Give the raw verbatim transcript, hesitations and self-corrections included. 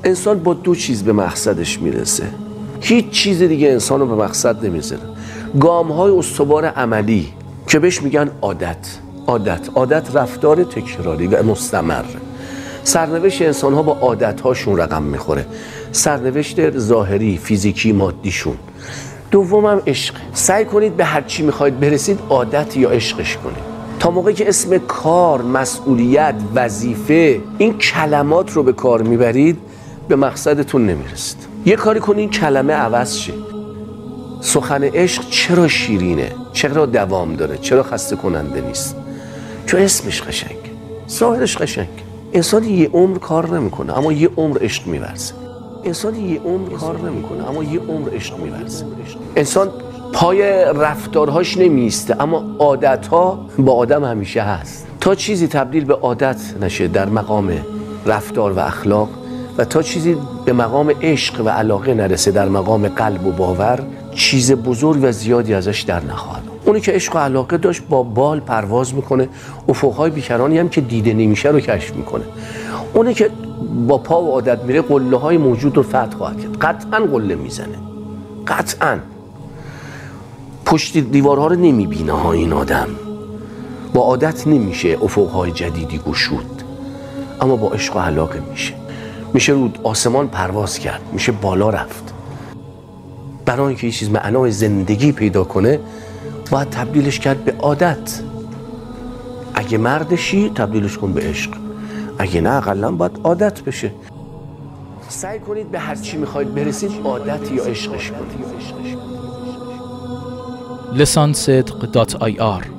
انسان با دو چیز به مقصدش میرسه، هیچ چیز دیگه انسان رو به مقصد نمیذاره. گام های استوار عملی که بهش میگن عادت. عادت عادت رفتار تکراری و مستمر. سرنوشت انسان ها با عادت هاشون رقم میخوره، سرنوشت ظاهری فیزیکی مادیشون. دومم عشق. سعی کنید به هر چی میخواید برسید عادت یا عشقش کنید. تا موقعی که اسم کار، مسئولیت، وظیفه این کلمات رو به کار میبرید به مقصدتون نمیرسید. یه کاری کنید این کلمه عوض شه. سخن عشق چرا شیرینه؟ چرا دوام داره؟ چرا خسته کننده نیست؟ چون اسمش قشنگ، ظاهرش قشنگ. انسان یه عمر کار نمیکنه اما یه عمر عشق میورزه. انسان یه عمر کار نمیکنه اما یه عمر عشق میورزه. انسان پای رفتارهاش نمیسته اما عادتها با آدم همیشه هست. تا چیزی تبدیل به عادت نشه در مقام رفتار و اخلاق و تا چیزی به مقام عشق و علاقه نرسه در مقام قلب و باور، چیز بزرگ و زیادی ازش در نخواهد. اونی که عشق و علاقه داشت با بال پرواز میکنه، افقهای بیکرانی هم که دیده نمیشه رو کشف میکنه. اونی که با پا و عادت میره قله های موجود رو فتح خواهد کرد. قطعا قله میزنه، قطعا پشت دیوارها رو نمیبینه ها. این آدم با عادت نمیشه افقهای جدیدی گشود، اما با عشق و علاقه میشه. میشه رو آسمان پرواز کرد، میشه بالا رفت. برای اینکه یه چیز معنای زندگی پیدا کنه باید تبدیلش کرد به عادت. اگه مردشی تبدیلش کن به عشق، اگه نه اقلا باید عادت بشه. سعی کنید به هر چی میخواید برسید عادت یا عشقش کنید. لسان صدق دات آی آر